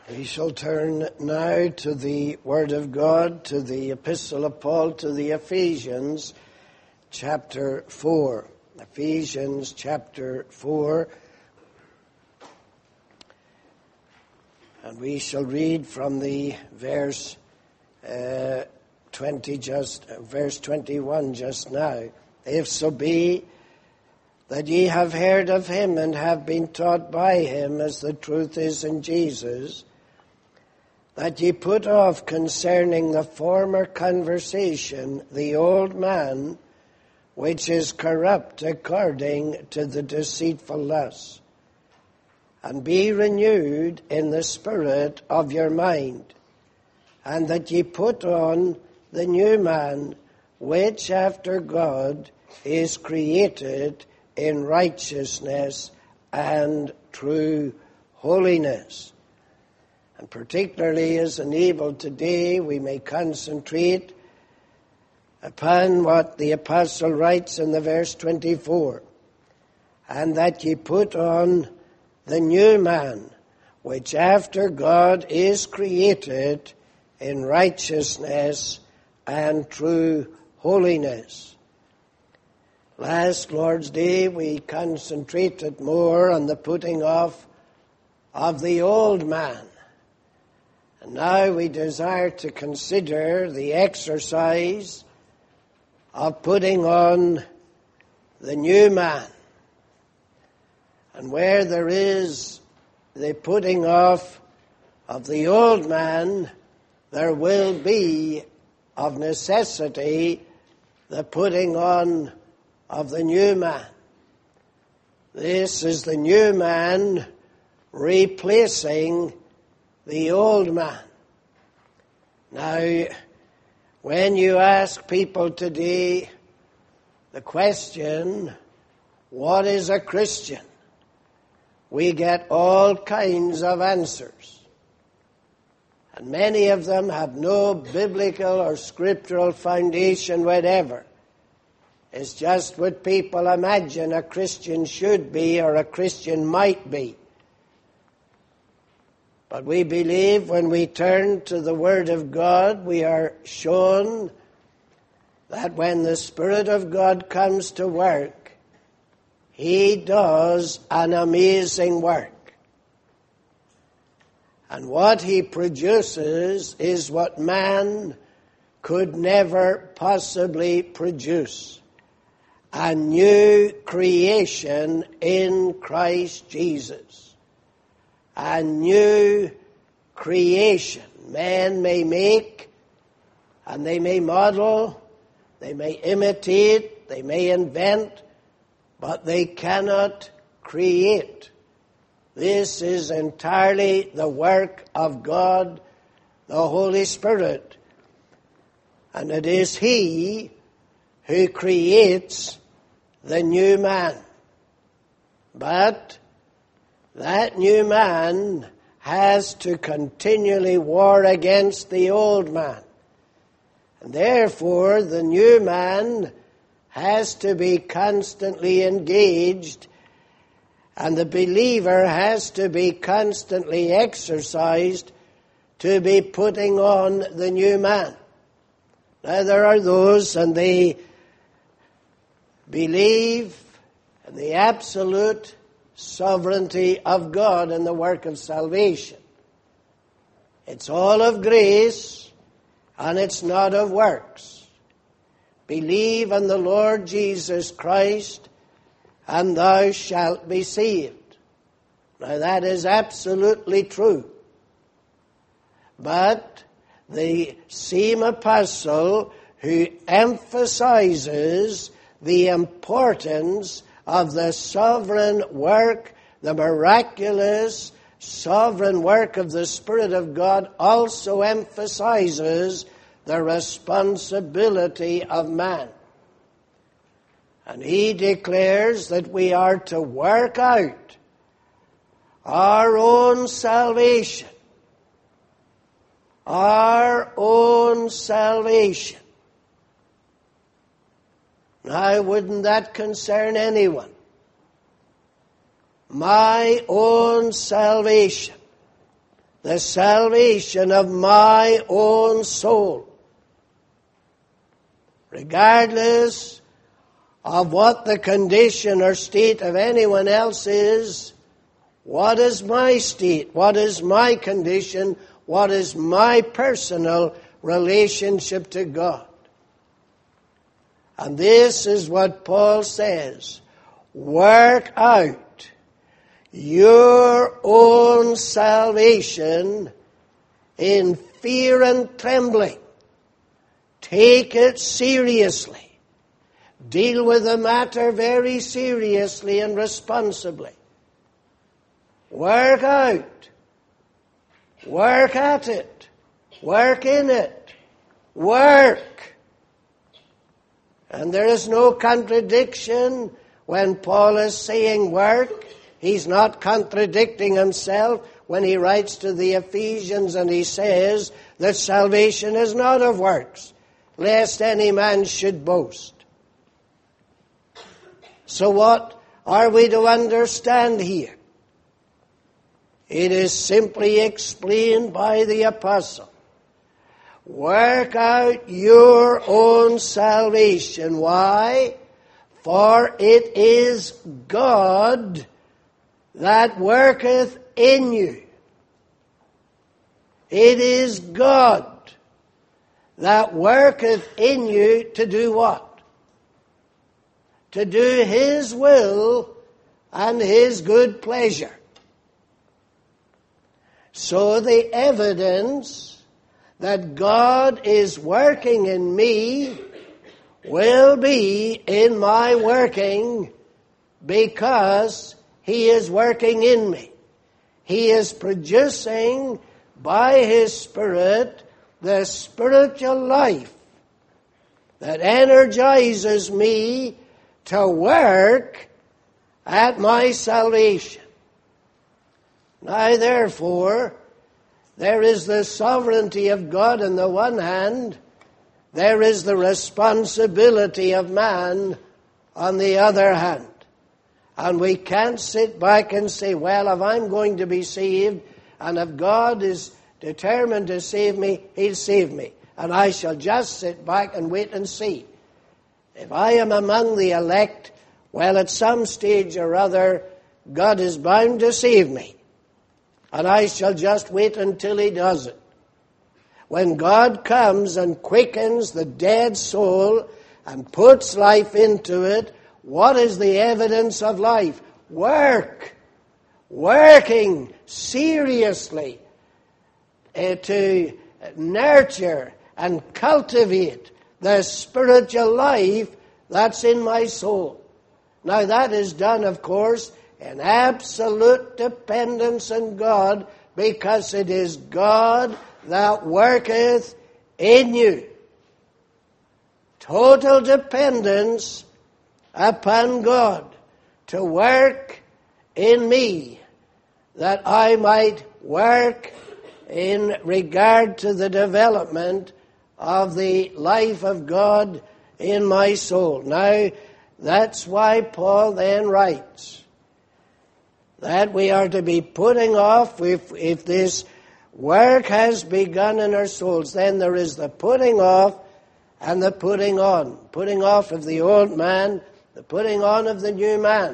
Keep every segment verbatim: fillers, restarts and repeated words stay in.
We shall turn now to the Word of God, to the Epistle of Paul to the Ephesians, chapter four. Ephesians chapter four. And we shall read from the verse uh, twenty, just uh, verse twenty-one just now. If so be that ye have heard of him and have been taught by him, as the truth is in Jesus, that ye put off concerning the former conversation the old man, which is corrupt according to the deceitful lusts, and be renewed in the spirit of your mind, and that ye put on the new man, which after God is created in righteousness and true holiness. And particularly as an evil today, we may concentrate upon what the apostle writes in the verse twenty-four, and that ye put on the new man, which after God is created in righteousness and true holiness. Last Lord's Day, we concentrated more on the putting off of the old man. And now we desire to consider the exercise of putting on the new man. And where there is the putting off of the old man, there will be of necessity the putting on of the new man. This is the new man replacing the old man. Now, when you ask people today the question, what is a Christian? We get all kinds of answers. And many of them have no biblical or scriptural foundation whatever. It's just what people imagine a Christian should be or a Christian might be. But we believe when we turn to the Word of God, we are shown that when the Spirit of God comes to work, He does an amazing work. And what He produces is what man could never possibly produce. A new creation in Christ Jesus. A new creation. Man may make, and they may model, they may imitate, they may invent, but they cannot create. This is entirely the work of God, the Holy Spirit. And it is He who creates the new man. But that new man has to continually war against the old man. And therefore, the new man has to be constantly engaged, and the believer has to be constantly exercised to be putting on the new man. Now, there are those, and they believe in the absolute sovereignty of God in the work of salvation. It's all of grace, and it's not of works. Believe in the Lord Jesus Christ, and thou shalt be saved. Now that is absolutely true. But the same apostle who emphasizes the importance of the sovereign work, the miraculous sovereign work of the Spirit of God, also emphasizes the responsibility of man. And he declares that we are to work out our own salvation. Our own salvation. Now, wouldn't that concern anyone? My own salvation. the salvation of my own soul. Regardless of what the condition or state of anyone else is, what is my state? What is my condition? What is my personal relationship to God? And this is what Paul says. Work out your own salvation in fear and trembling. Take it seriously. Deal with the matter very seriously and responsibly. Work out. Work at it. Work in it. Work. And there is no contradiction when Paul is saying work. He's not contradicting himself when he writes to the Ephesians and he says that salvation is not of works, lest any man should boast. So what are we to understand here? It is simply explained by the apostle. Work out your own salvation. Why? For it is God that worketh in you. It is God that worketh in you to do what? To do His will and His good pleasure. So the evidence that God is working in me will be in my working because He is working in me. He is producing by His Spirit the spiritual life that energizes me to work at my salvation. Now, therefore, there is the sovereignty of God on the one hand, there is the responsibility of man on the other hand. And we can't sit back and say, well, if I'm going to be saved, and if God is determined to save me, He'll save me. And I shall just sit back and wait and see. If I am among the elect, well, at some stage or other, God is bound to save me. And I shall just wait until He does it. When God comes and quickens the dead soul and puts life into it, what is the evidence of life? Work. Working seriously uh, to nurture and cultivate the spiritual life that's in my soul. Now that is done, of course, in absolute dependence on God, because it is God that worketh in you. Total dependence upon God to work in me, that I might work in regard to the development of the life of God in my soul. Now, that's why Paul then writes that we are to be putting off, if, if this work has begun in our souls, then there is the putting off and the putting on. Putting off of the old man, the putting on of the new man.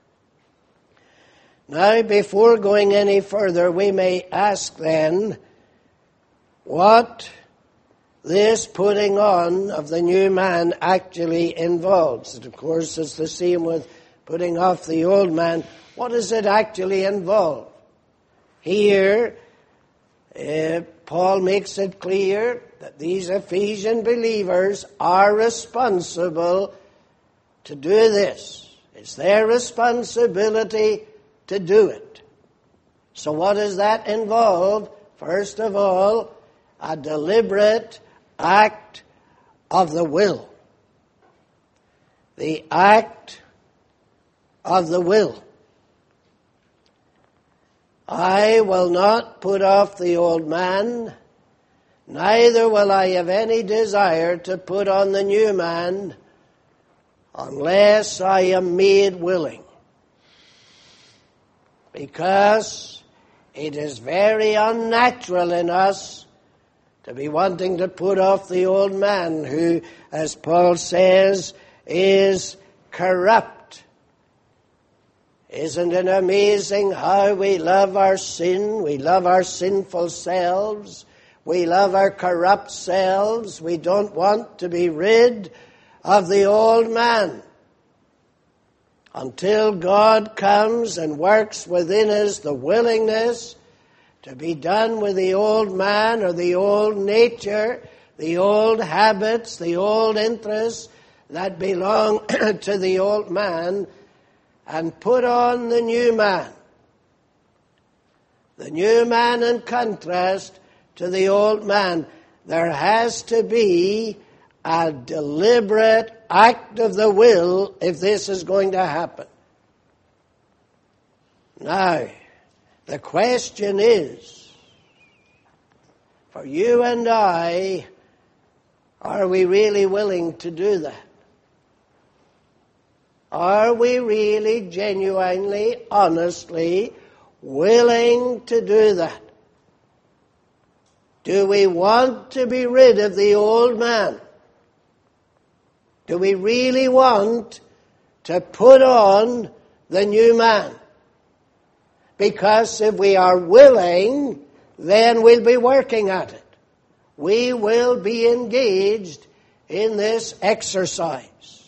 Now, before going any further, we may ask then what this putting on of the new man actually involves. And of course, it's the same with putting off the old man. What does it actually involve? Here, uh, Paul makes it clear that these Ephesian believers are responsible to do this. It's their responsibility to do it. So what does that involve? First of all, a deliberate act of the will. The act of the will. I will not put off the old man, neither will I have any desire to put on the new man, unless I am made willing. Because it is very unnatural in us to be wanting to put off the old man who, as Paul says, is corrupt. Isn't it amazing how we love our sin? We love our sinful selves. We love our corrupt selves. We don't want to be rid of the old man until God comes and works within us the willingness to be done with the old man or the old nature, the old habits, the old interests that belong to the old man, and put on the new man. The new man in contrast to the old man. There has to be a deliberate act of the will if this is going to happen. Now, the question is, for you and I, are we really willing to do that? Are we really, genuinely, honestly willing to do that? Do we want to be rid of the old man? Do we really want to put on the new man? Because if we are willing, then we'll be working at it. We will be engaged in this exercise.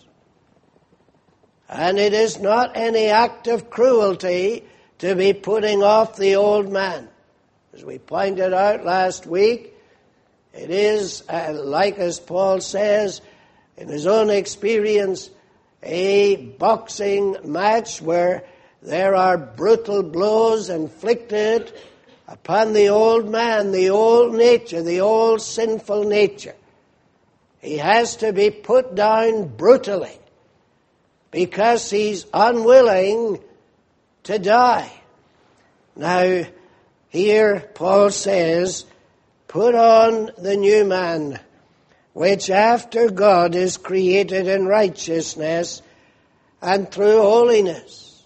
And it is not any act of cruelty to be putting off the old man. As we pointed out last week, it is, uh, like as Paul says, in his own experience, a boxing match where there are brutal blows inflicted upon the old man, the old nature, the old sinful nature. He has to be put down brutally because he's unwilling to die. Now, here Paul says, put on the new man, which after God is created in righteousness and through holiness.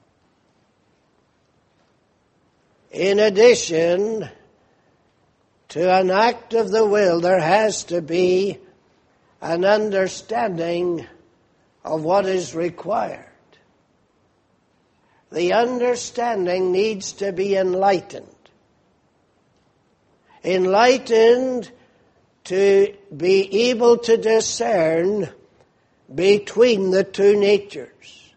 In addition to an act of the will, there has to be an understanding of what is required. The understanding needs to be enlightened. Enlightened to be able to discern between the two natures.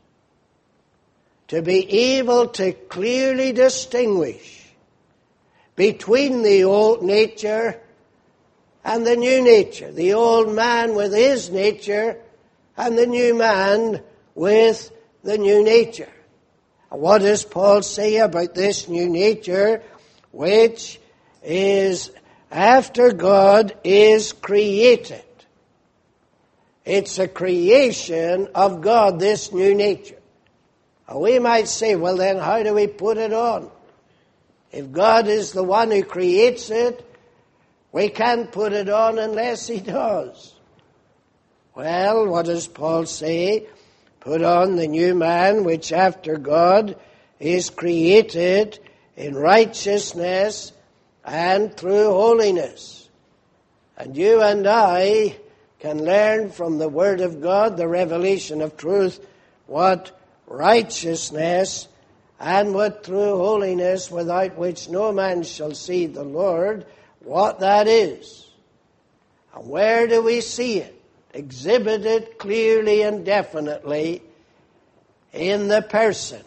To be able to clearly distinguish between the old nature and the new nature. The old man with his nature and the new man with the new nature. What does Paul say about this new nature, which is after God is created? It's a creation of God, this new nature. We might say, well then, how do we put it on? If God is the one who creates it, we can't put it on unless He does. Well, what does Paul say? Put on the new man, which after God is created in righteousness and through holiness. And you and I can learn from the Word of God, the revelation of truth, what righteousness and what true holiness, without which no man shall see the Lord, what that is. And where do we see it? Exhibited clearly and definitely in the person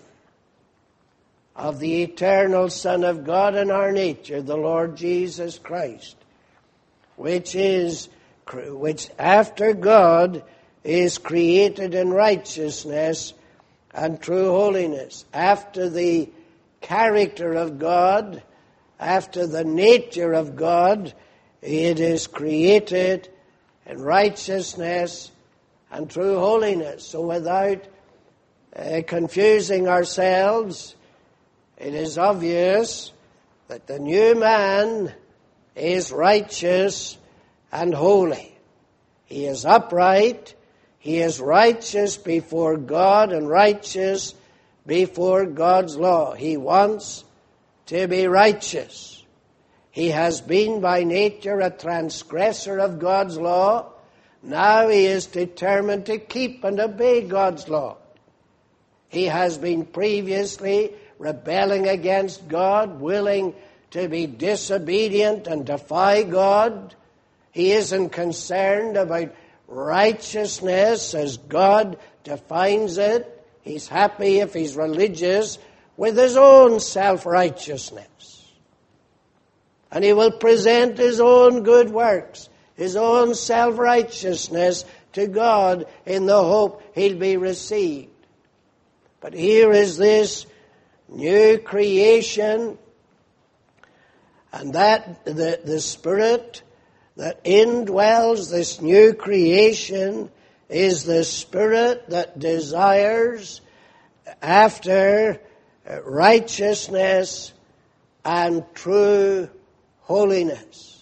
of the eternal Son of God in our nature, the Lord Jesus Christ, which is, which after God is created in righteousness and true holiness. After the character of God, after the nature of God, it is created in righteousness and true holiness. So without uh, confusing ourselves, it is obvious that the new man is righteous and holy. He is upright. He is righteous before God and righteous before God's law. He wants to be righteous. He has been by nature a transgressor of God's law. Now he is determined to keep and obey God's law. He has been previously rebelling against God, willing to be disobedient and defy God. He isn't concerned about righteousness as God defines it. He's happy if he's religious with his own self-righteousness. And he will present his own good works, his own self-righteousness to God in the hope he'll be received. But here is this new creation, and that the, the Spirit that indwells this new creation is the Spirit that desires after righteousness and true holiness.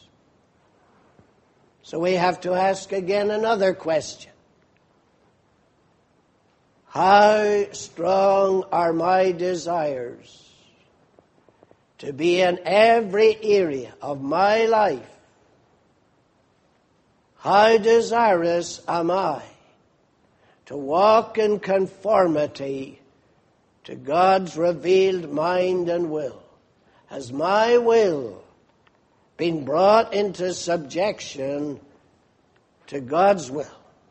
So we have to ask again another question. How strong are my desires to be in every area of my life? How desirous am I to walk in conformity to God's revealed mind and will? Has my will been brought into subjection to God's will?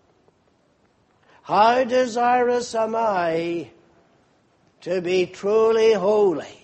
How desirous am I to be truly holy?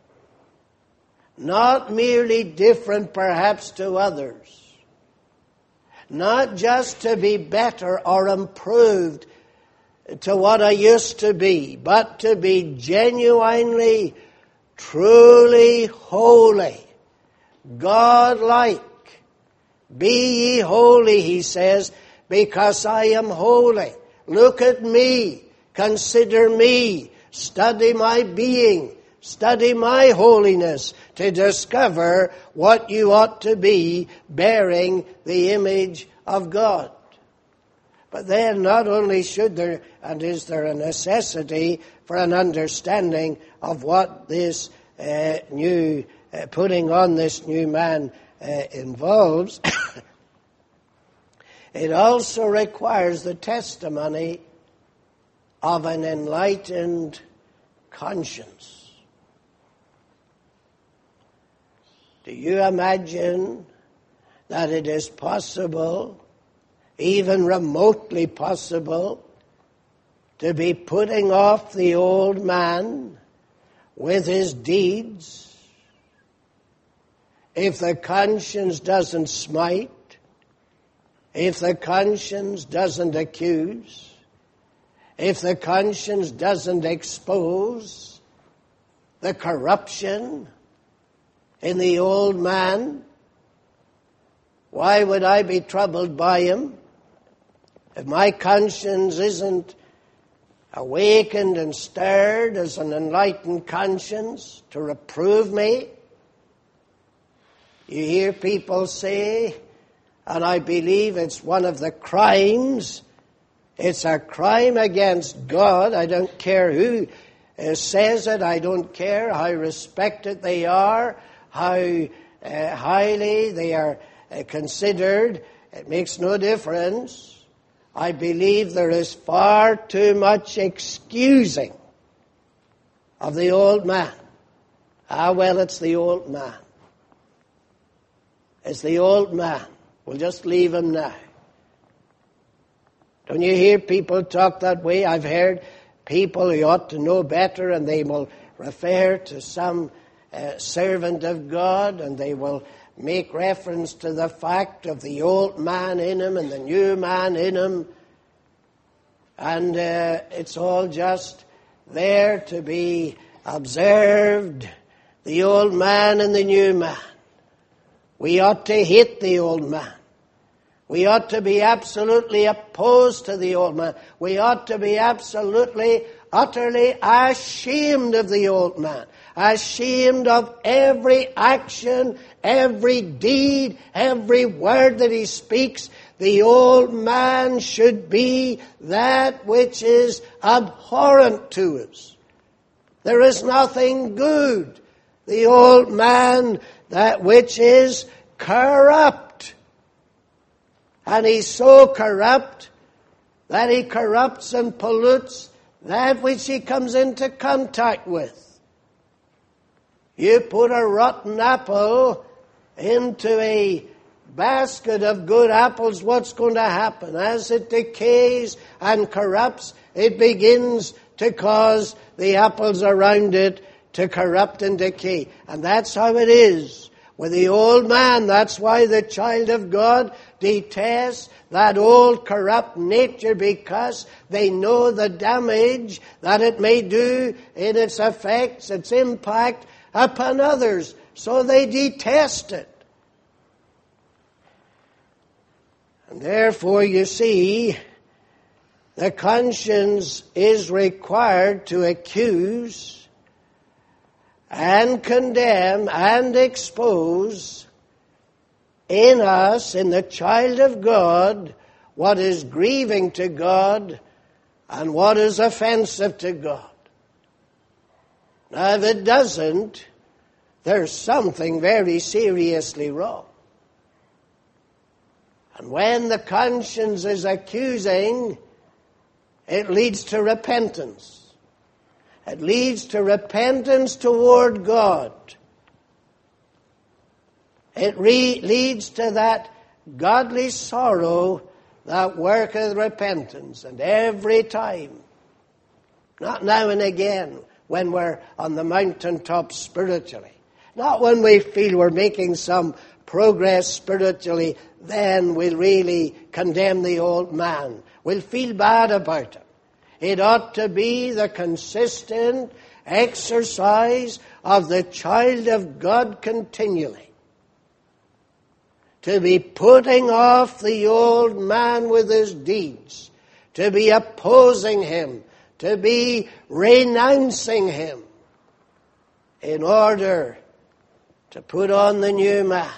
Not merely different perhaps to others. Not just to be better or improved to what I used to be, but to be genuinely, truly holy, God-like. Be ye holy, he says, because I am holy. Look at me, consider me, study my being, study my holiness to discover what you ought to be, bearing the image of God. But then not only should there and is there a necessity for an understanding of what this uh, new, uh, putting on this new man uh, involves, it also requires the testimony of an enlightened conscience. Do you imagine that it is possible, even remotely possible, to be putting off the old man with his deeds if the conscience doesn't smite, if the conscience doesn't accuse, if the conscience doesn't expose the corruption in the old man? Why would I be troubled by him? If my conscience isn't awakened and stirred as an enlightened conscience to reprove me? You hear people say, and I believe it's one of the crimes, it's a crime against God. I don't care who uh, says it. I don't care how respected they are, how uh, highly they are uh, considered. It makes no difference. I believe there is far too much excusing of the old man. Ah, well, it's the old man. It's the old man. We'll just leave him now. Don't you hear people talk that way? I've heard people who ought to know better, and they will refer to some uh, servant of God, and they will make reference to the fact of the old man in him and the new man in him. And uh, it's all just there to be observed, the old man and the new man. We ought to hate the old man. We ought to be absolutely opposed to the old man. We ought to be absolutely, utterly ashamed of the old man. Ashamed of every action, every deed, every word that he speaks. The old man should be that which is abhorrent to us. There is nothing good the old man that which is corrupt. And he's so corrupt that he corrupts and pollutes that which he comes into contact with. You put a rotten apple into a basket of good apples, what's going to happen? As it decays and corrupts, it begins to cause the apples around it to corrupt and decay. And that's how it is with the old man. That's why the child of God detests that old corrupt nature, because they know the damage that it may do in its effects, its impact upon others. So they detest it. And therefore, you see, the conscience is required to accuse and condemn and expose in us, in the child of God, what is grieving to God and what is offensive to God. Now, if it doesn't, there's something very seriously wrong. And when the conscience is accusing, it leads to repentance. It leads to repentance toward God. It re- leads to that godly sorrow that worketh repentance. And every time, not now and again, when we're on the mountaintop spiritually, not when we feel we're making some progress spiritually, then we'll really condemn the old man. We'll feel bad about it. It ought to be the consistent exercise of the child of God continually, to be putting off the old man with his deeds, to be opposing him, to be renouncing him, in order to put on the new man.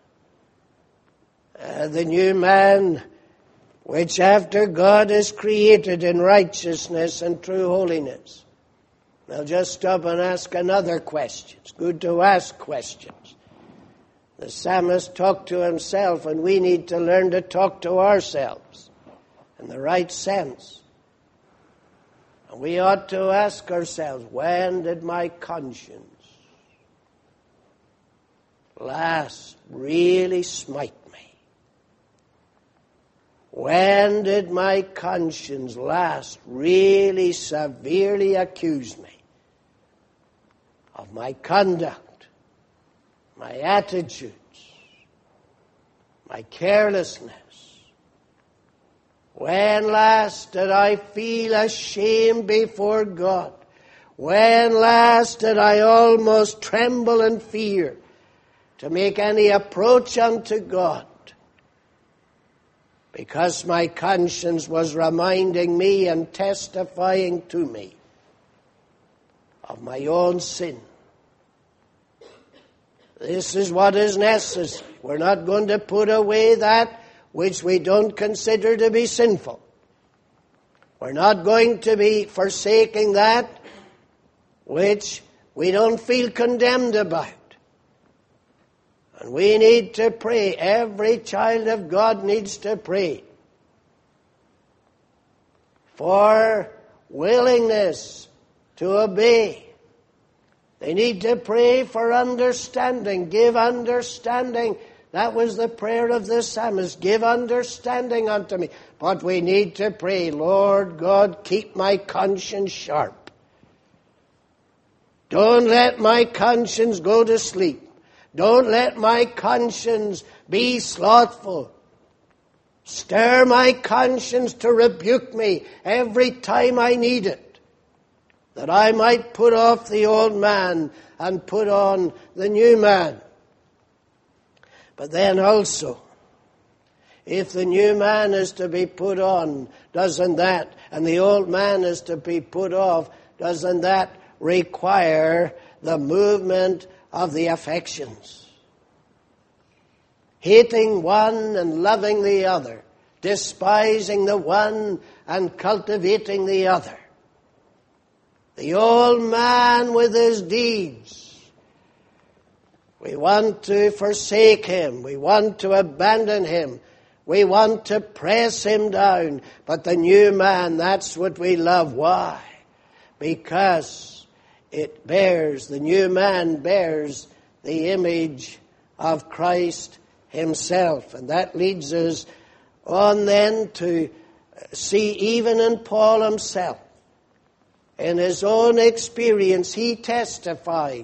Uh, the new man which after God is created in righteousness and true holiness. I'll just stop and ask another question. It's good to ask questions. The psalmist talked to himself, and we need to learn to talk to ourselves in the right sense. And we ought to ask ourselves, when did my conscience last really smite me? When did my conscience last really severely accuse me of my conduct, my attitudes, my carelessness? When last did I feel ashamed before God? When last did I almost tremble in fear to make any approach unto God? Because my conscience was reminding me and testifying to me of my own sin. This is what is necessary. We're not going to put away that which we don't consider to be sinful. We're not going to be forsaking that which we don't feel condemned about. And we need to pray. Every child of God needs to pray for willingness to obey. They need to pray for understanding. Give understanding. That was the prayer of the psalmist. Give understanding unto me. But we need to pray, Lord God, keep my conscience sharp. Don't let my conscience go to sleep. Don't let my conscience be slothful. Stir my conscience to rebuke me every time I need it, that I might put off the old man and put on the new man. But then also, if the new man is to be put on, doesn't that, and the old man is to be put off, doesn't that require the movement of the affections? Hating one and loving the other, despising the one and cultivating the other. The old man with his deeds We want to forsake him. We want to abandon him. We want to press him down. But the new man, that's what we love. Why? Because it bears, the new man bears the image of Christ himself. And that leads us on then to see even in Paul himself, in his own experience, he testifies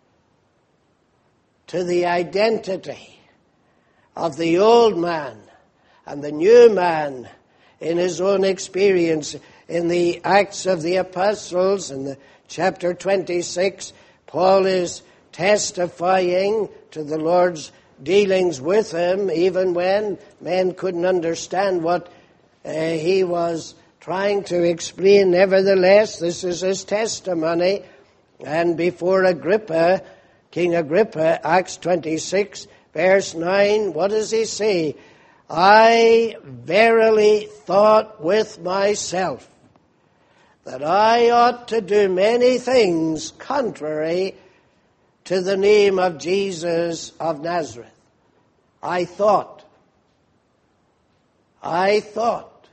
to the identity of the old man and the new man in his own experience. In the Acts of the Apostles, in the chapter twenty-six, Paul is testifying to the Lord's dealings with him, even when men couldn't understand what uh, he was trying to explain. Nevertheless, this is his testimony. And before Agrippa, King Agrippa, Acts twenty-six, verse nine, what does he say? I verily thought with myself that I ought to do many things contrary to the name of Jesus of Nazareth. I thought. I thought.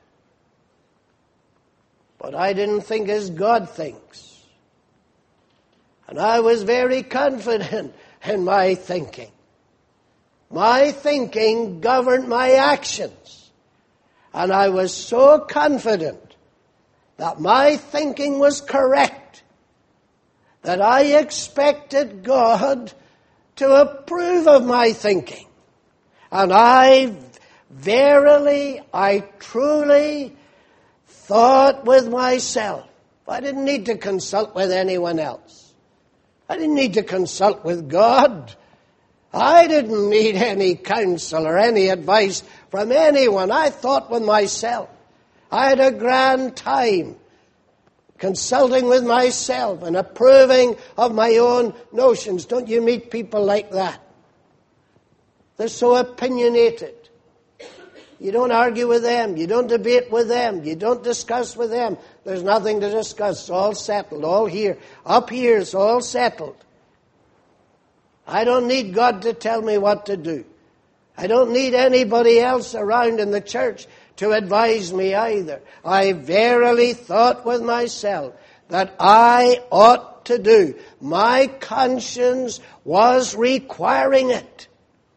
But I didn't think as God thinks. And I was very confident in my thinking. My thinking governed my actions. And I was so confident that my thinking was correct that I expected God to approve of my thinking. And I verily, I truly thought with myself. I didn't need to consult with anyone else. I didn't need to consult with God. I didn't need any counsel or any advice from anyone. I thought with myself. I had a grand time consulting with myself and approving of my own notions. Don't you meet people like that? They're so opinionated. You don't argue with them. You don't debate with them. You don't discuss with them. There's nothing to discuss. It's all settled. All here. Up here it's all settled. I don't need God to tell me what to do. I don't need anybody else around in the church to advise me either. I verily thought with myself that I ought to do. My conscience was requiring it.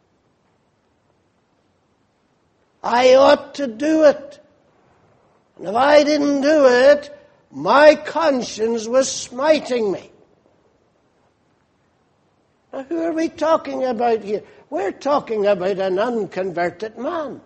I ought to do it. And if I didn't do it, my conscience was smiting me. Now, who are we talking about here? We're talking about an unconverted man.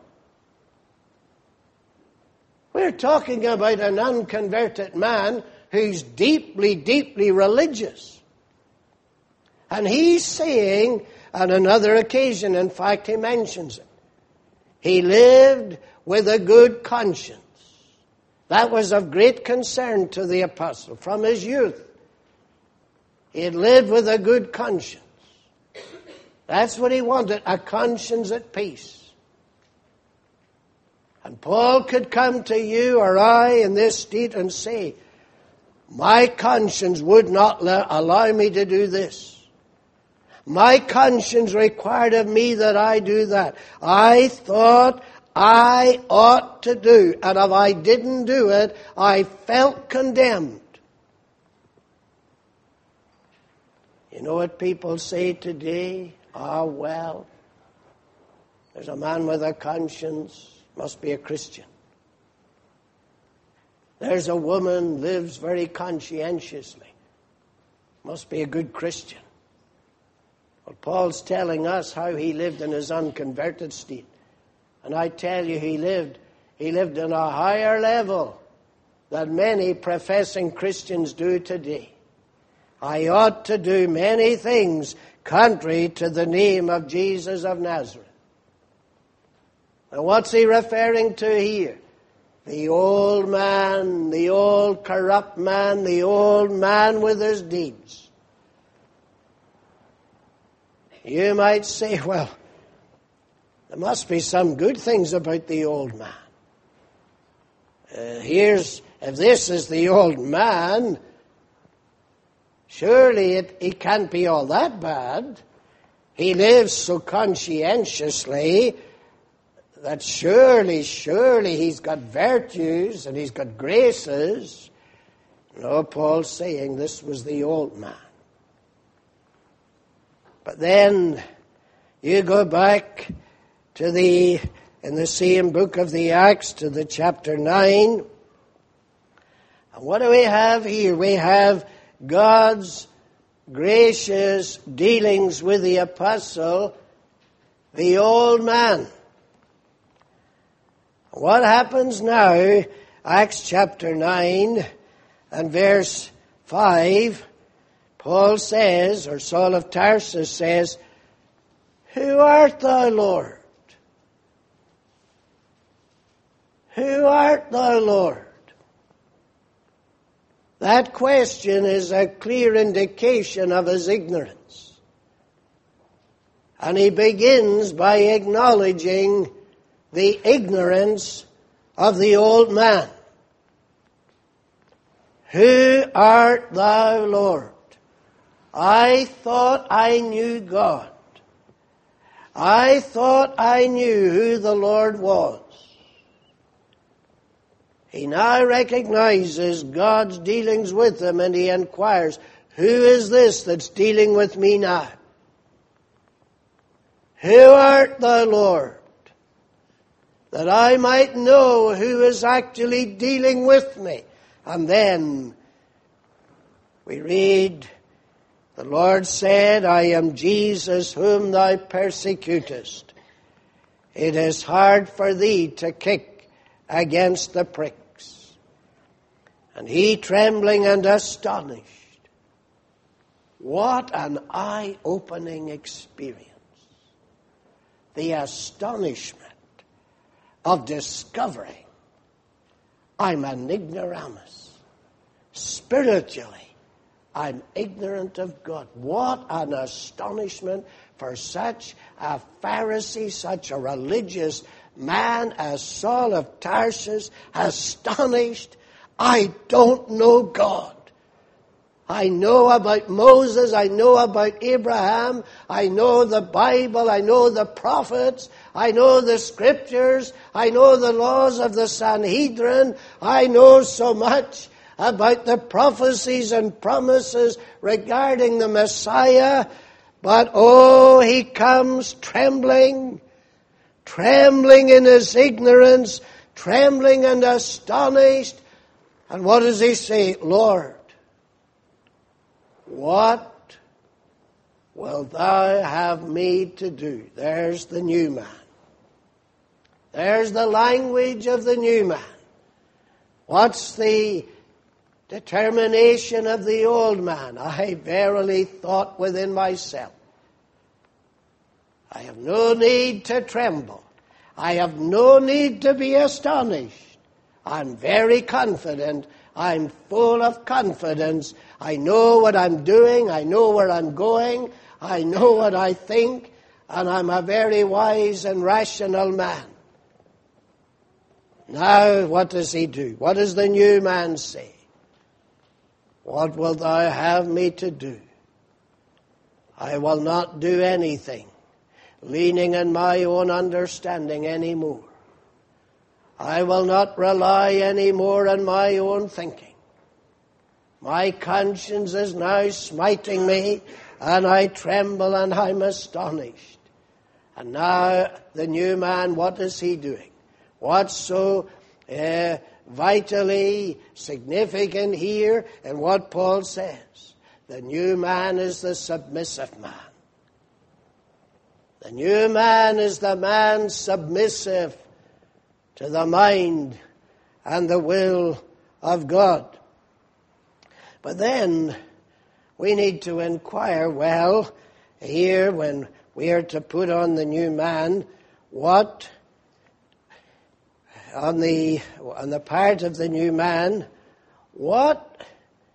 We're talking about an unconverted man who's deeply, deeply religious. And he's saying on another occasion, in fact he mentions it, he lived with a good conscience. That was of great concern to the apostle from his youth. He had lived with a good conscience. That's what he wanted, a conscience at peace. And Paul could come to you or I in this state and say, my conscience would not allow me to do this. My conscience required of me that I do that. I thought I ought to do, and if I didn't do it, I felt condemned. You know what people say today? Ah, well, there's a man with a conscience, must be a Christian. There's a woman lives very conscientiously, must be a good Christian. Well, Paul's telling us how he lived in his unconverted state. And I tell you, he lived, he lived on a higher level than many professing Christians do today. I ought to do many things contrary to the name of Jesus of Nazareth. And what's he referring to here? The old man, the old corrupt man, the old man with his deeds. You might say, well, there must be some good things about the old man. Uh, here's, if this is the old man, surely it, it can't be all that bad. He lives so conscientiously that surely, surely he's got virtues and he's got graces. No, Paul's saying this was the old man. But then you go back to the, in the same book of the Acts, to the chapter nine. And what do we have here? We have God's gracious dealings with the apostle, the old man. What happens now? Acts chapter nine and verse five, Paul says, or Saul of Tarsus says, "Who art thou, Lord? Who art thou, Lord?" That question is a clear indication of his ignorance. And he begins by acknowledging the ignorance of the old man. "Who art thou, Lord? I thought I knew God. I thought I knew who the Lord was." He now recognizes God's dealings with him, and he inquires, "Who is this that's dealing with me now? Who art thou, Lord? That I might know who is actually dealing with me." And then we read, the Lord said, "I am Jesus whom thou persecutest. It is hard for thee to kick against the pricks." And he, trembling and astonished. What an eye-opening experience. The astonishment of discovering I'm an ignoramus. Spiritually, I'm ignorant of God. What an astonishment for such a Pharisee, such a religious man as Saul of Tarsus, astonished. I don't know God. I know about Moses, I know about Abraham, I know the Bible, I know the prophets, I know the scriptures, I know the laws of the Sanhedrin, I know so much about the prophecies and promises regarding the Messiah, but oh, he comes trembling, trembling in his ignorance, trembling and astonished. And what does he say? "Lord, what wilt thou have me to do?" There's the new man. There's the language of the new man. What's the determination of the old man? "I verily thought within myself, I have no need to tremble. I have no need to be astonished. I'm very confident. I'm full of confidence. I know what I'm doing. I know where I'm going. I know what I think. And I'm a very wise and rational man." Now, what does he do? What does the new man say? "What wilt thou have me to do? I will not do anything, leaning on my own understanding anymore. I will not rely any more on my own thinking. My conscience is now smiting me, and I tremble and I'm astonished." And now the new man, what is he doing? What's so uh, vitally significant here in what Paul says? The new man is the submissive man. The new man is the man submissive to the mind and the will of God. But then we need to inquire, well, here when we are to put on the new man, what on the on the part of the new man, what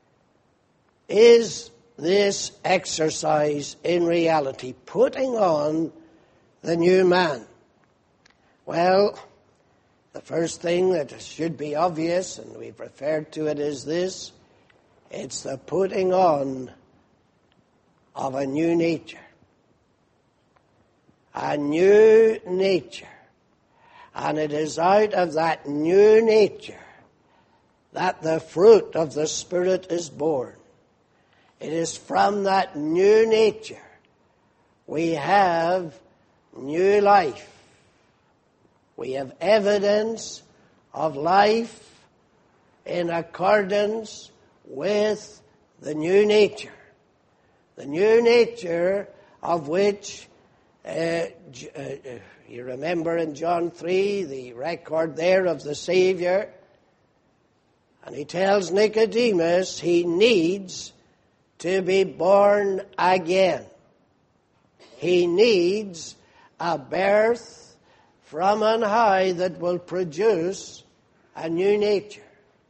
is this exercise in reality, putting on the new man? Well, the first thing that should be obvious, and we've referred to it, is this: it's the putting on of a new nature. a new nature. And it is out of that new nature that the fruit of the Spirit is born. It is from that new nature we have new life. We have evidence of life in accordance with the new nature. The new nature of which, uh, uh, you remember in John three, the record there of the Savior, and he tells Nicodemus he needs to be born again. He needs a birth from on high that will produce a new nature.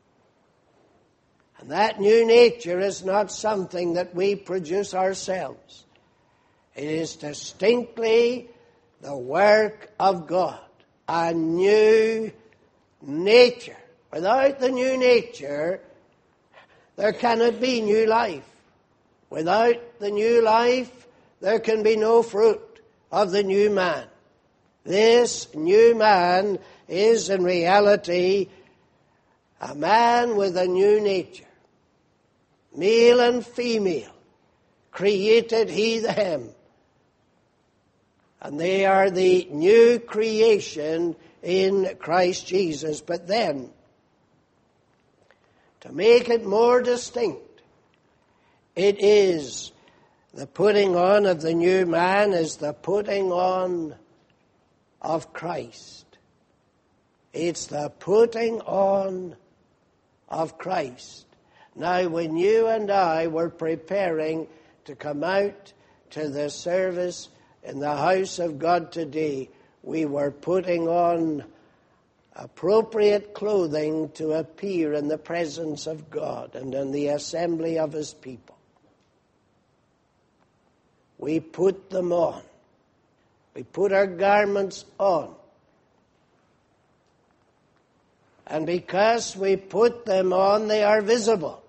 And that new nature is not something that we produce ourselves. It is distinctly the work of God. A new nature. Without the new nature, there cannot be new life. Without the new life, there can be no fruit of the new man. This new man is in reality a man with a new nature. Male and female created he them. And they are the new creation in Christ Jesus. But then, to make it more distinct, it is the putting on of the new man is the putting on of Christ. It's the putting on of Christ. Now, when you and I were preparing to come out to the service in the house of God today, we were putting on appropriate clothing to appear in the presence of God and in the assembly of His people. We put them on. We put our garments on. And because we put them on, they are visible.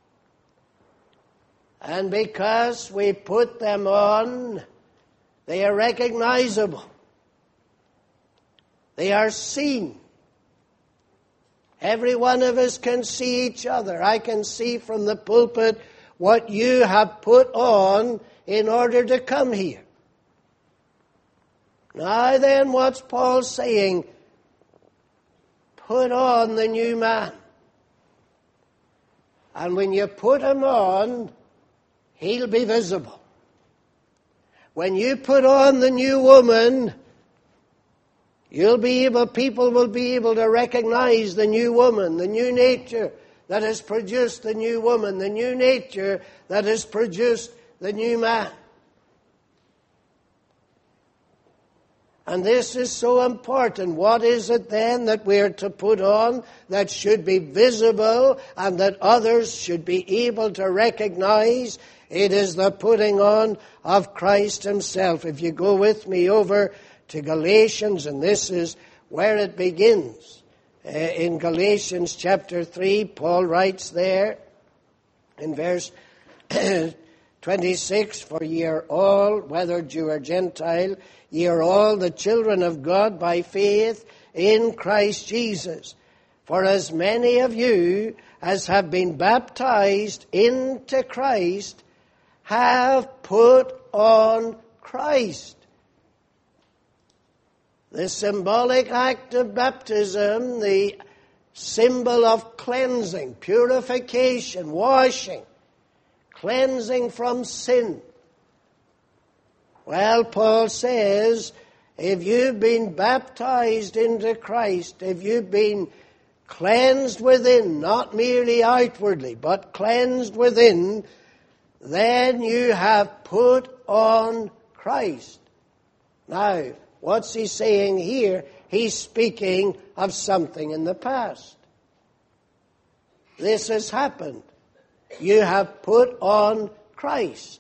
And because we put them on, they are recognizable. They are seen. Every one of us can see each other. I can see from the pulpit what you have put on in order to come here. Now then, what's Paul saying? Put on the new man. And when you put him on, he'll be visible. When you put on the new woman, you'll be able, people will be able to recognize the new woman, the new nature that has produced the new woman, the new nature that has produced the new man. And this is so important. What is it then that we are to put on that should be visible and that others should be able to recognize? It is the putting on of Christ Himself. If you go with me over to Galatians, and this is where it begins. Uh, in Galatians chapter three, Paul writes there in verse twenty-six, "For ye are all, whether Jew or Gentile, ye are all the children of God by faith in Christ Jesus. For as many of you as have been baptized into Christ have put on Christ." The symbolic act of baptism, the symbol of cleansing, purification, washing, cleansing from sin. Well, Paul says, if you've been baptized into Christ, if you've been cleansed within, not merely outwardly, but cleansed within, then you have put on Christ. Now, what's he saying here? He's speaking of something in the past. This has happened. You have put on Christ.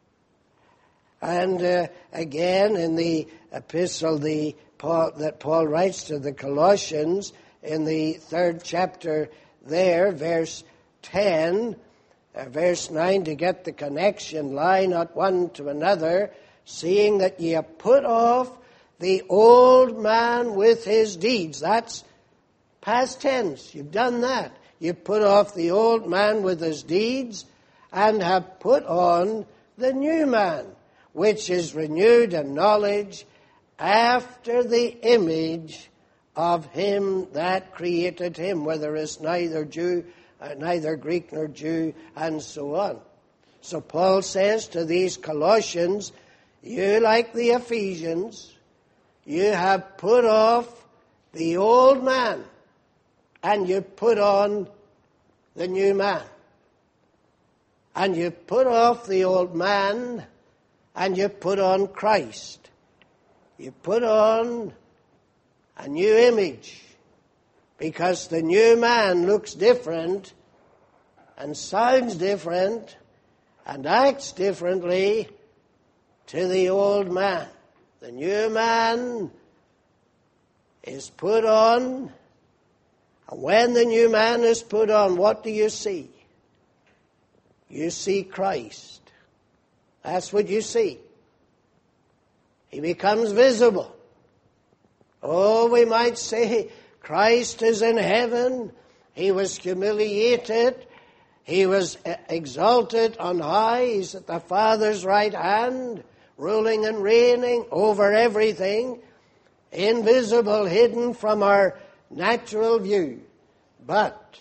And uh, again, in the epistle the Paul, that Paul writes to the Colossians, in the third chapter there, verse ten, uh, verse nine, to get the connection, lie not one to another, seeing that ye have put off the old man with his deeds. That's past tense. You've done that. You've put off the old man with his deeds and have put on the new man, which is renewed in knowledge after the image of him that created him, where there is neither Jew, uh, neither Greek nor Jew, and so on. So Paul says to these Colossians, you, like the Ephesians, you have put off the old man and you put on the new man. And you put off the old man and you put on Christ. You put on a new image, because the new man looks different and sounds different and acts differently to the old man. The new man is put on, and when the new man is put on, what do you see? You see Christ. That's what you see. He becomes visible. Oh, we might say Christ is in heaven. He was humiliated. He was exalted on high. He's at the Father's right hand, ruling and reigning over everything, invisible, hidden from our natural view. But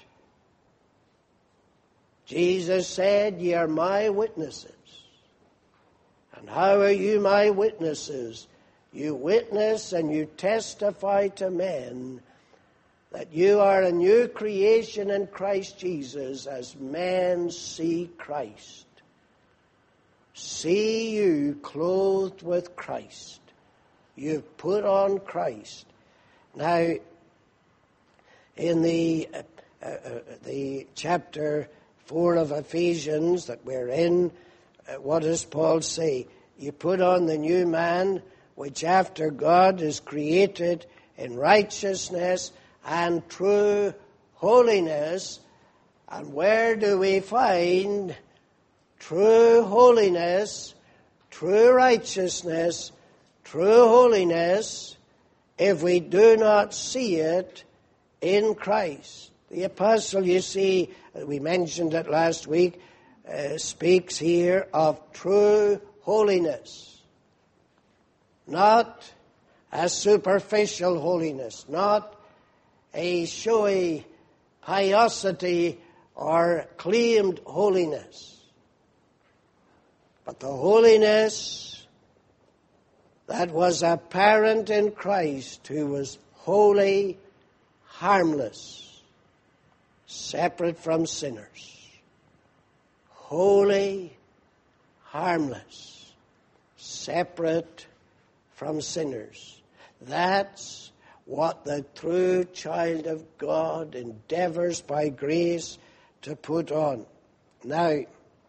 Jesus said, ye are my witnesses. And how are you my witnesses? You witness and you testify to men that you are a new creation in Christ Jesus, as men see Christ. See you clothed with Christ. You've put on Christ. Now, in the uh, uh, the chapter four of Ephesians that we're in, uh, what does Paul say? You put on the new man, which after God is created in righteousness and true holiness. And where do we find true holiness, true righteousness, true holiness, if we do not see it in Christ? The apostle, you see, we mentioned it last week, uh, speaks here of true holiness. Not a superficial holiness, not a showy piosity or claimed holiness, but the holiness that was apparent in Christ, who was holy, harmless, separate from sinners. Holy, harmless, separate from sinners. That's what the true child of God endeavors by grace to put on. Now,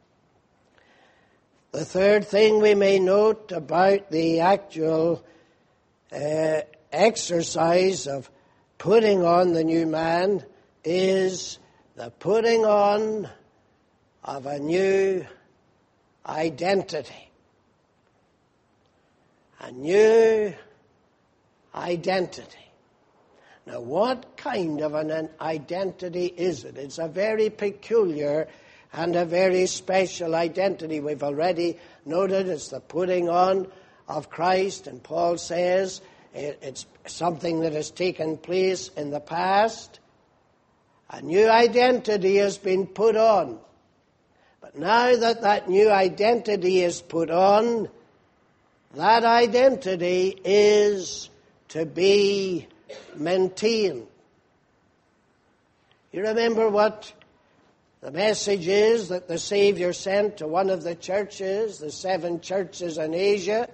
the third thing we may note about the actual uh, exercise of putting on the new man is the putting on of a new identity. A new identity. Now, what kind of an identity is it? It's a very peculiar and a very special identity. We've already noted it's the putting on of Christ, and Paul says it's something that has taken place in the past. A new identity has been put on. But now that that new identity is put on, that identity is to be maintained. You remember what the message is that the Savior sent to one of the churches, the seven churches in Asia?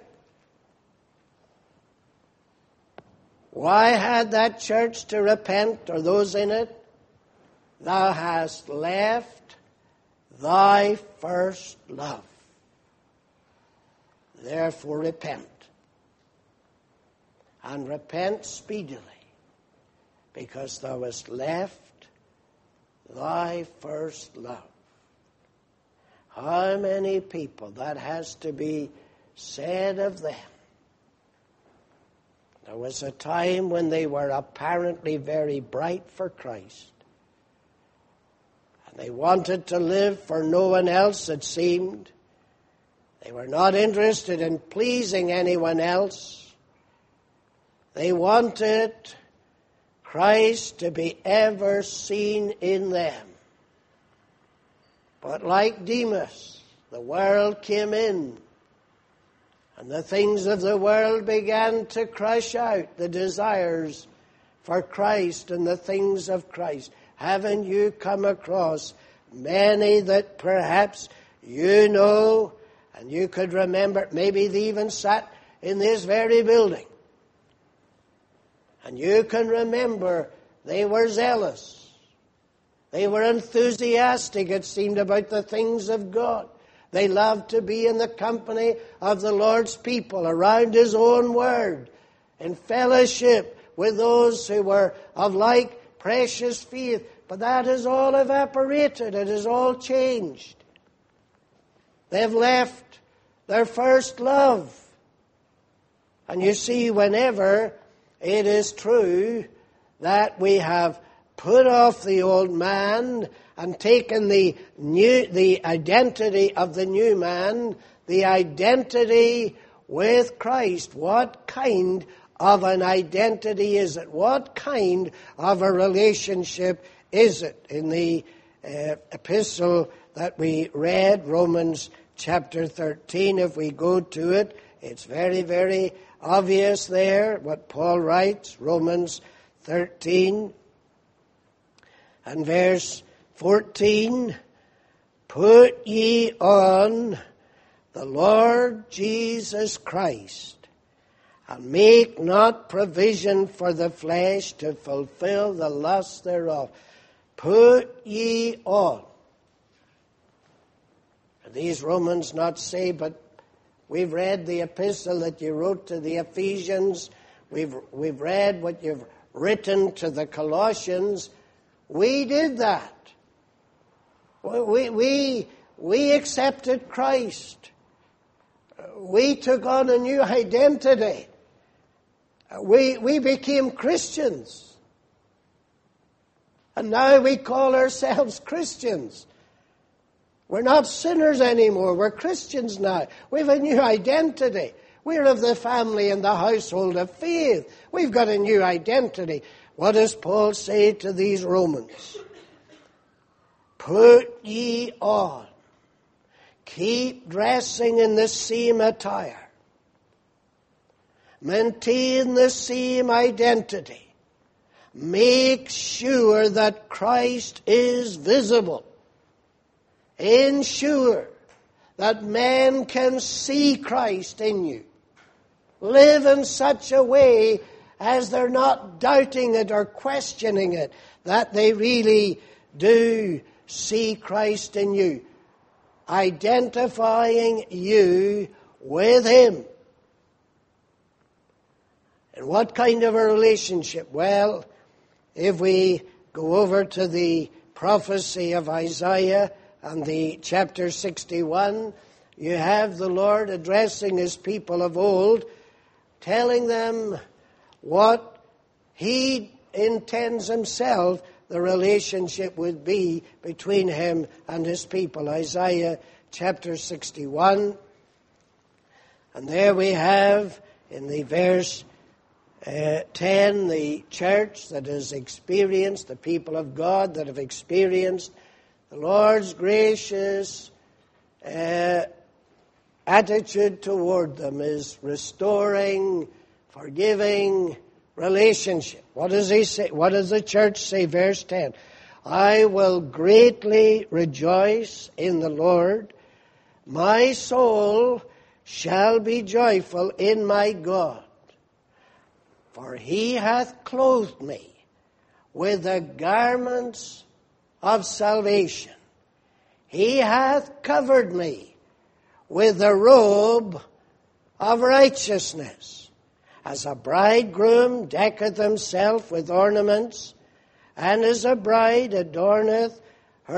Why had that church to repent, or those in it? Thou hast left thy first love. Therefore repent. And repent speedily, because thou hast left thy first love. How many people that has to be said of them. There was a time when they were apparently very bright for Christ. And they wanted to live for no one else, it seemed. They were not interested in pleasing anyone else. They wanted Christ to be ever seen in them. But like Demas, the world came in, and the things of the world began to crush out the desires for Christ and the things of Christ. Haven't you come across many that perhaps you know and you could remember? Maybe they even sat in this very building. And you can remember they were zealous. They were enthusiastic, it seemed, about the things of God. They loved to be in the company of the Lord's people, around His own Word, in fellowship with those who were of like precious faith. But that has all evaporated. It has all changed. They've left their first love. And you see, whenever it is true that we have put off the old man and taken the new, the identity of the new man, the identity with Christ. What kind of an identity is it? What kind of a relationship is it? In the uh, epistle that we read, Romans chapter thirteen, if we go to it, it's very, very obvious there what Paul writes, Romans thirteen and verse fourteen. Put ye on the Lord Jesus Christ, and make not provision for the flesh to fulfill the lust thereof. Put ye on. These Romans not say, but we've read the epistle that you wrote to the Ephesians. We've, we've read what you've written to the Colossians. We did that. We, we, we accepted Christ. We took on a new identity. We, we became Christians. And now we call ourselves Christians. We're not sinners anymore. We're Christians now. We have a new identity. We're of the family and the household of faith. We've got a new identity. What does Paul say to these Romans? Put ye on. Keep dressing in the same attire. Maintain the same identity. Make sure that Christ is visible. Ensure that men can see Christ in you. Live in such a way as they're not doubting it or questioning it, that they really do see Christ in you, identifying you with Him. And what kind of a relationship? Well, if we go over to the prophecy of Isaiah and the chapter sixty-one, you have the Lord addressing His people of old, telling them what He intends Himself the relationship would be between Him and His people. Isaiah chapter sixty-one. And there we have in the verse uh, ten, the church that has experienced, the people of God that have experienced the Lord's gracious uh, attitude toward them is restoring, forgiving relationship. What does he say? What does the church say? Verse ten. I will greatly rejoice in the Lord. My soul shall be joyful in my God. For He hath clothed me with the garments of salvation. He hath covered me with the robe of righteousness. As a bridegroom decketh himself with ornaments, and as a bride adorneth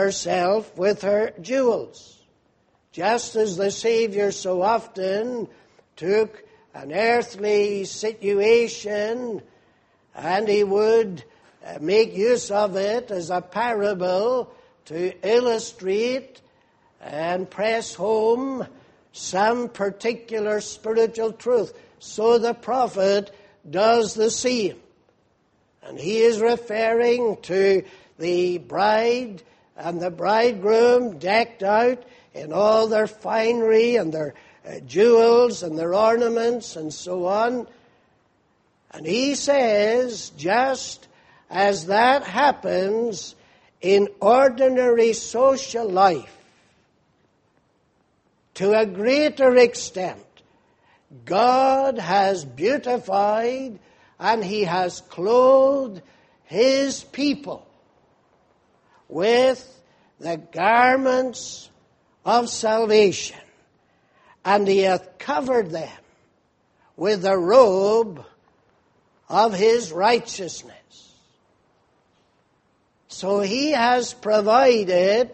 herself with her jewels. Just as the Savior so often took an earthly situation and he would uh, make use of it as a parable to illustrate and press home some particular spiritual truth. So the prophet does the same. And he is referring to the bride and the bridegroom decked out in all their finery and their uh, jewels and their ornaments and so on. And he says, just as that happens in ordinary social life, to a greater extent, God has beautified and He has clothed His people with the garments of salvation, and He hath covered them with the robe of His righteousness. So He has provided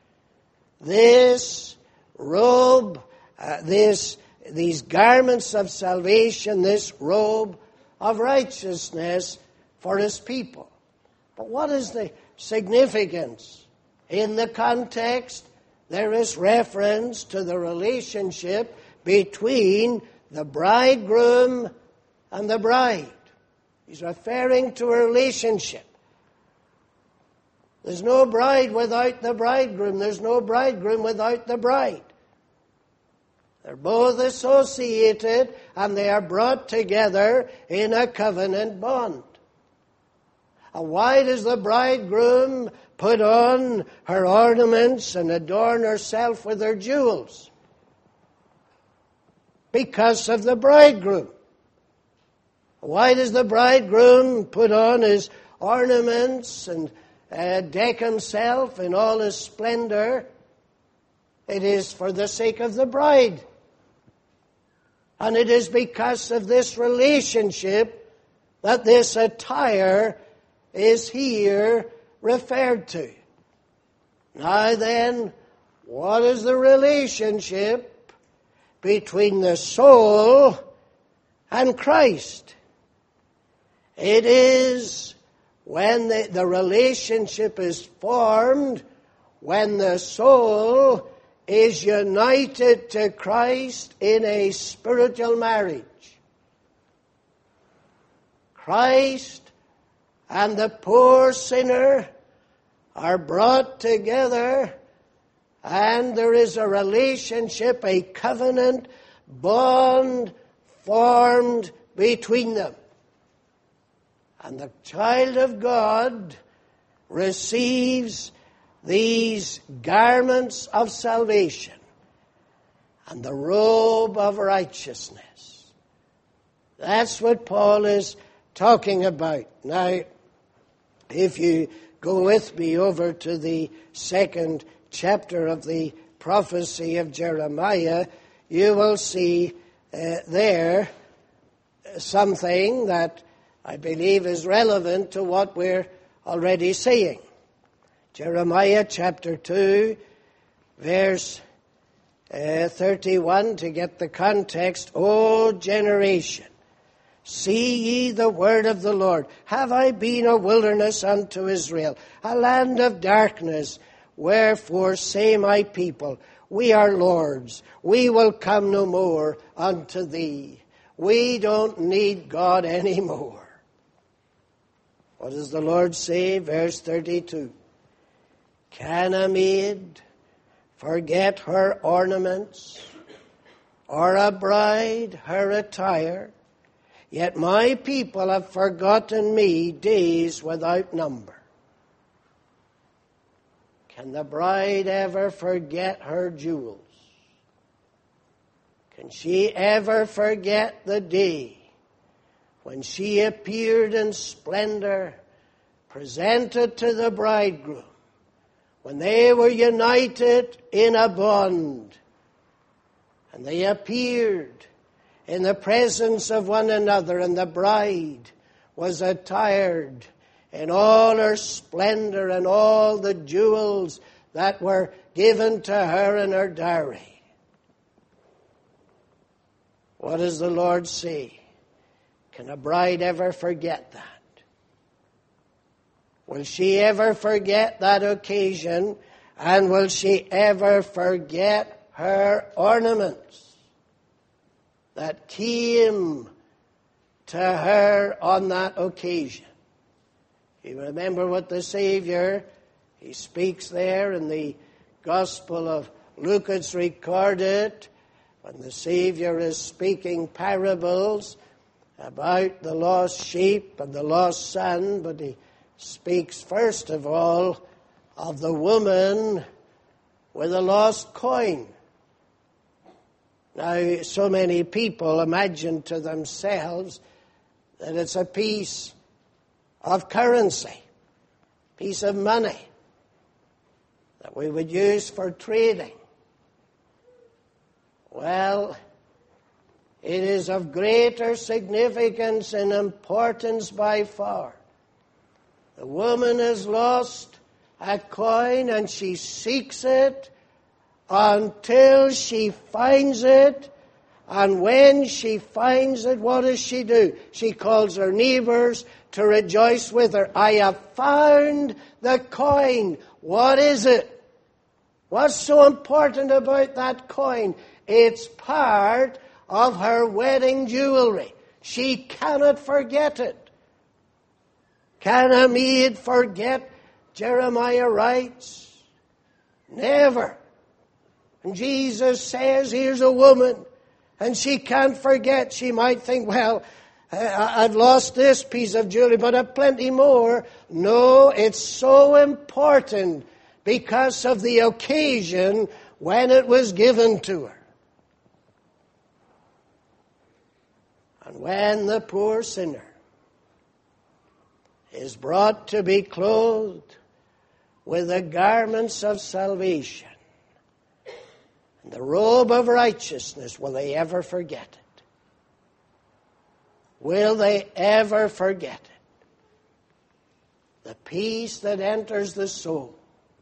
this robe, uh, this these garments of salvation, this robe of righteousness for His people. But what is the significance? In the context, there is reference to the relationship between the bridegroom and the bride. He's referring to a relationship. There's no bride without the bridegroom. There's no bridegroom without the bride. They're both associated and they are brought together in a covenant bond. And why does the bridegroom put on her ornaments and adorn herself with her jewels? Because of the bridegroom. Why does the bridegroom put on his ornaments and uh, deck himself in all his splendor? It is for the sake of the bride. And it is because of this relationship that this attire is here referred to. Now then, what is the relationship between the soul and Christ? It is when the, the relationship is formed, when the soul is united to Christ in a spiritual marriage. Christ and the poor sinner are brought together, and there is a relationship, a covenant bond formed between them. And the child of God receives these garments of salvation and the robe of righteousness. That's what Paul is talking about. Now, if you go with me over to the second chapter of the prophecy of Jeremiah, you will see uh, there something that I believe is relevant to what we're already saying. Jeremiah chapter two, verse uh, thirty-one, to get the context. O generation, see ye the word of the Lord. Have I been a wilderness unto Israel, a land of darkness? Wherefore say my people, we are lords. We will come no more unto thee. We don't need God anymore. What does the Lord say? Verse thirty-two. Can a maid forget her ornaments, or a bride her attire? Yet my people have forgotten me days without number. Can the bride ever forget her jewels? Can she ever forget the day when she appeared in splendor, presented to the bridegroom, when they were united in a bond, and they appeared in the presence of one another, and the bride was attired in all her splendor and all the jewels that were given to her in her dowry? What does the Lord say? Can a bride ever forget that? Will she ever forget that occasion? And will she ever forget her ornaments that came to her on that occasion? You remember what the Savior, he speaks there in the Gospel of Luke, it's recorded, when the Savior is speaking parables about the lost sheep and the lost son, but he speaks first of all of the woman with a lost coin. Now, so many people imagine to themselves that it's a piece of currency, piece of money that we would use for trading. Well, it is of greater significance and importance by far. The woman has lost a coin and she seeks it until she finds it. And when she finds it, what does she do? She calls her neighbors to rejoice with her. I have found the coin. What is it? What's so important about that coin? It's part of her wedding jewelry. She cannot forget it. Can a maid forget? Jeremiah writes, never. And Jesus says, here's a woman, and she can't forget. She might think, well, I've lost this piece of jewelry, but I've plenty more. No, it's so important because of the occasion when it was given to her. And when the poor sinner is brought to be clothed with the garments of salvation and the robe of righteousness, will they ever forget it? Will they ever forget it? The peace that enters the soul,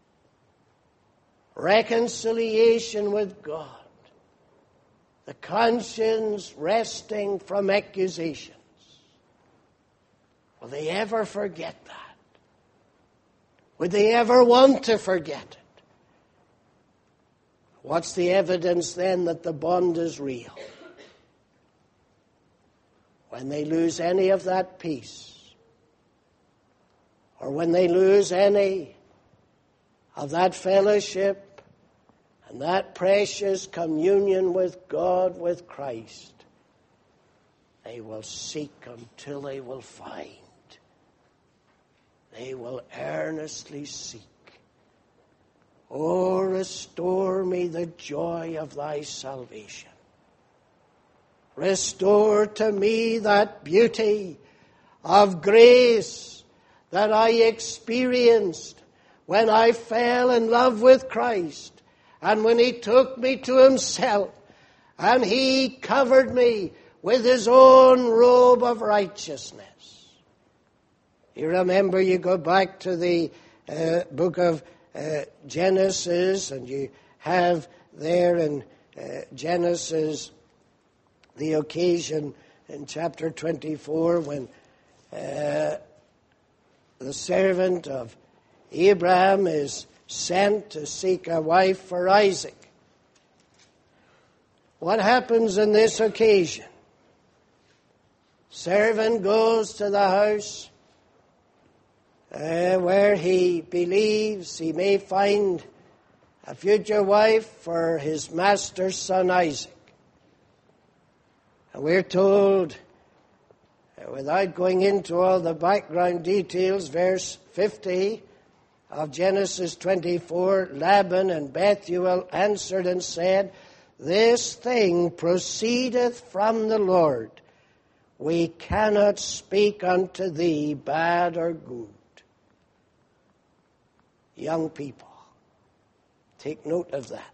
reconciliation with God, the conscience resting from accusations. Will they ever forget that? Would they ever want to forget it? What's the evidence then that the bond is real? When they lose any of that peace, or when they lose any of that fellowship and that precious communion with God, with Christ, they will seek until they will find. They will earnestly seek. Oh, restore me the joy of thy salvation. Restore to me that beauty of grace that I experienced when I fell in love with Christ and when he took me to himself and he covered me with his own robe of righteousness. You remember, you go back to the uh, book of uh, Genesis, and you have there in uh, Genesis the occasion in chapter twenty-four when uh, the servant of Abraham is sent to seek a wife for Isaac. What happens in this occasion? Servant goes to the house Uh, where he believes he may find a future wife for his master's son Isaac. And we're told, uh, without going into all the background details, verse fifty of Genesis twenty-four, Laban and Bethuel answered and said, this thing proceedeth from the Lord. We cannot speak unto thee bad or good. Young people, take note of that.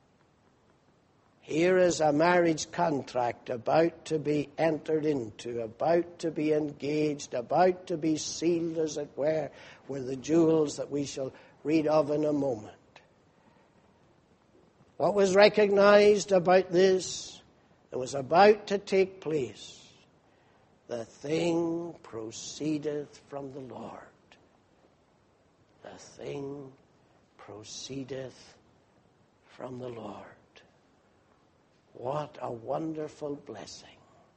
Here is a marriage contract about to be entered into, about to be engaged, about to be sealed, as it were, with the jewels that we shall read of in a moment. What was recognized about this? that was about to take place, the thing proceedeth from the Lord. The thing proceedeth from the Lord. What a wonderful blessing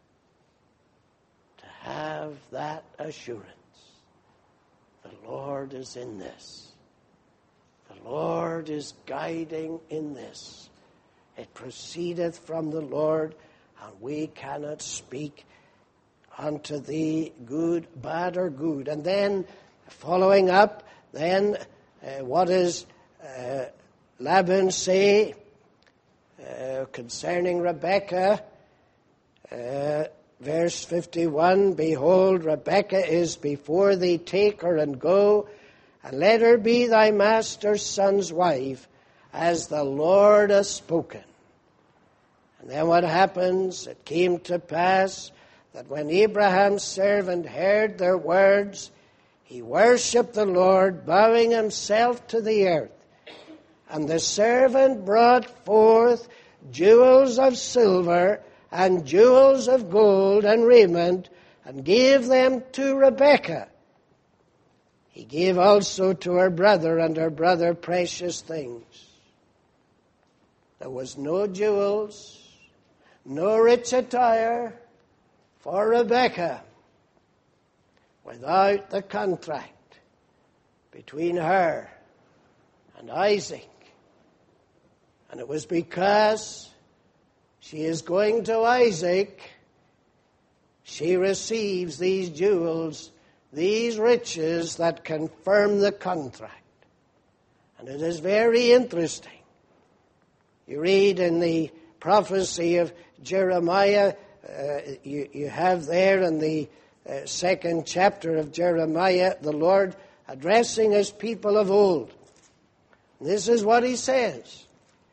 to have that assurance. The Lord is in this. The Lord is guiding in this. It proceedeth from the Lord, and we cannot speak unto thee good, bad, or good. And then, following up, then, uh, what does uh, Laban say uh, concerning Rebekah? Uh, verse fifty-one, Behold, Rebekah is before thee, take her and go, and let her be thy master's son's wife, as the Lord hath spoken. And then what happens? It came to pass that when Abraham's servant heard their words, he worshipped the Lord, bowing himself to the earth. And the servant brought forth jewels of silver and jewels of gold and raiment, and gave them to Rebekah. He gave also to her brother and her brother precious things. There was no jewels, no rich attire for Rebekah without the contract between her and Isaac. And it was because she is going to Isaac, she receives these jewels, these riches that confirm the contract. And it is very interesting. You read in the prophecy of Jeremiah, uh, you, you have there in the uh, second chapter of Jeremiah, the Lord addressing his people of old. This is what he says.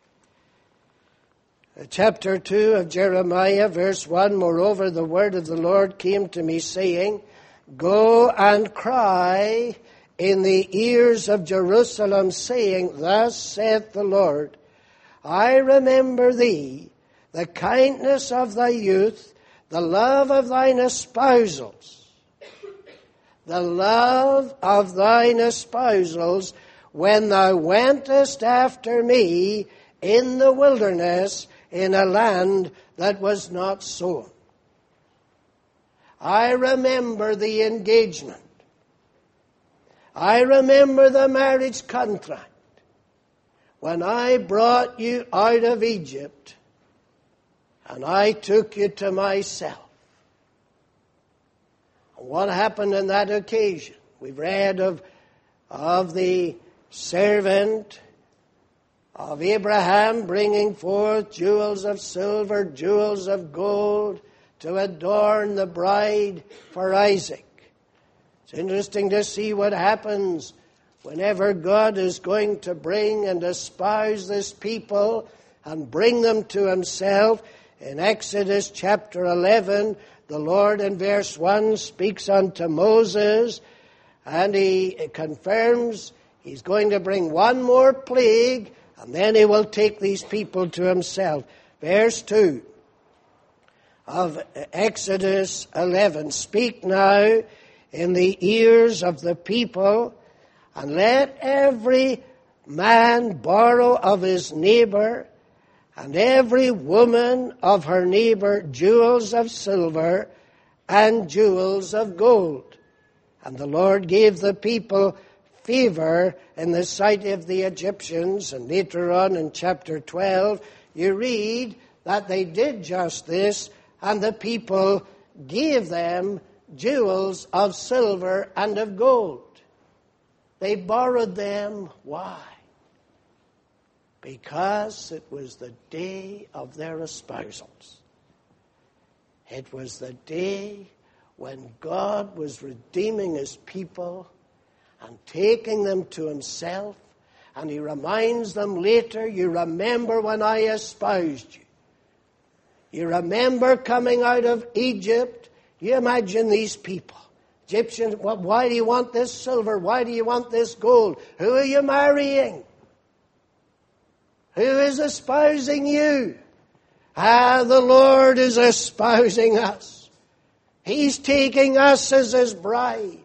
Uh, chapter two of Jeremiah, verse one, Moreover, the word of the Lord came to me, saying, Go and cry in the ears of Jerusalem, saying, Thus saith the Lord, I remember thee, the kindness of thy youth, the love of thine espousals, the love of thine espousals, when thou wentest after me in the wilderness, in a land that was not sown. I remember the engagement. I remember the marriage contract. When I brought you out of Egypt, and I took you to myself. What happened on that occasion? We've read of, of the servant of Abraham bringing forth jewels of silver, jewels of gold, to adorn the bride for Isaac. It's interesting to see what happens whenever God is going to bring and espouse this people and bring them to himself. In Exodus chapter eleven, the Lord in verse one speaks unto Moses, and he confirms he's going to bring one more plague, and then he will take these people to himself. Verse two of Exodus eleven, Speak now in the ears of the people, and let every man borrow of his neighbor, and every woman of her neighbor jewels of silver and jewels of gold. And the Lord gave the people favor in the sight of the Egyptians. And later on in chapter twelve, you read that they did just this, and the people gave them jewels of silver and of gold. They borrowed them. Why? Because it was the day of their espousals. It was the day when God was redeeming his people and taking them to himself. And he reminds them later, you remember when I espoused you. You remember coming out of Egypt. You imagine these people. Egyptians, well, why do you want this silver? Why do you want this gold? Who are you marrying? Who is espousing you? Ah, the Lord is espousing us. He's taking us as His bride.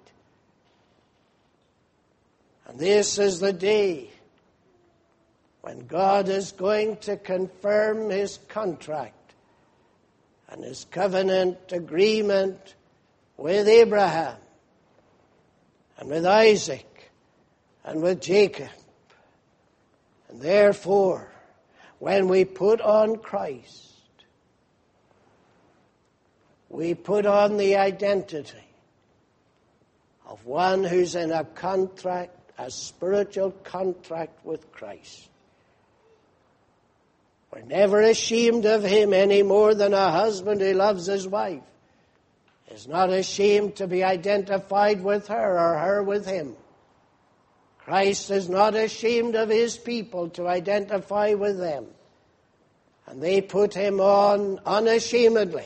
And this is the day when God is going to confirm His contract and His covenant agreement with Abraham and with Isaac and with Jacob. And therefore, when we put on Christ, we put on the identity of one who's in a contract, a spiritual contract with Christ. We're never ashamed of Him any more than a husband who loves his wife is not ashamed to be identified with her or her with him. Christ is not ashamed of His people to identify with them. And they put Him on unashamedly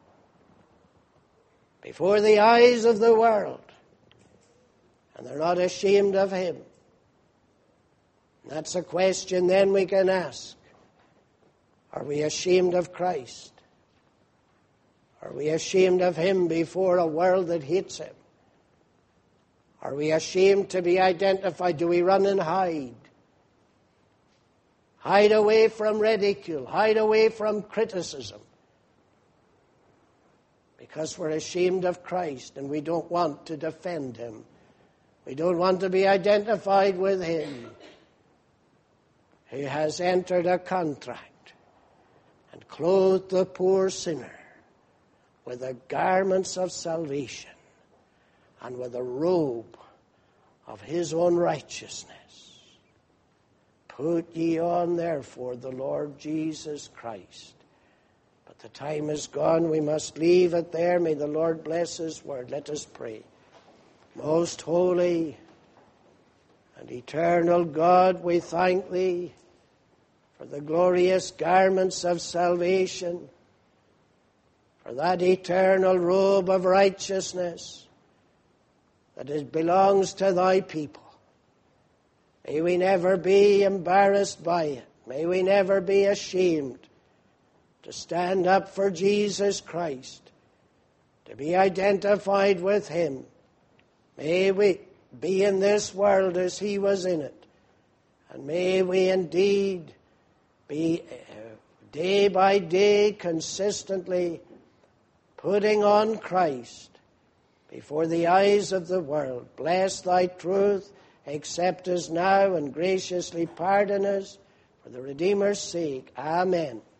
before the eyes of the world. And they're not ashamed of Him. And that's a question then we can ask. Are we ashamed of Christ? Are we ashamed of Him before a world that hates Him? Are we ashamed to be identified? Do we run and hide? Hide away from ridicule. Hide away from criticism. Because we're ashamed of Christ and we don't want to defend Him. We don't want to be identified with Him who has entered a contract and clothed the poor sinner with the garments of salvation and with a robe of His own righteousness. Put ye on, therefore, the Lord Jesus Christ. But the time is gone. We must leave it there. May the Lord bless His word. Let us pray. Most holy and eternal God, we thank Thee for the glorious garments of salvation, for that eternal robe of righteousness that it belongs to Thy people. May we never be embarrassed by it. May we never be ashamed to stand up for Jesus Christ, to be identified with Him. May we be in this world as He was in it. And may we indeed be uh, day by day consistently putting on Christ before the eyes of the world. Bless Thy truth, accept us now, and graciously pardon us for the Redeemer's sake. Amen.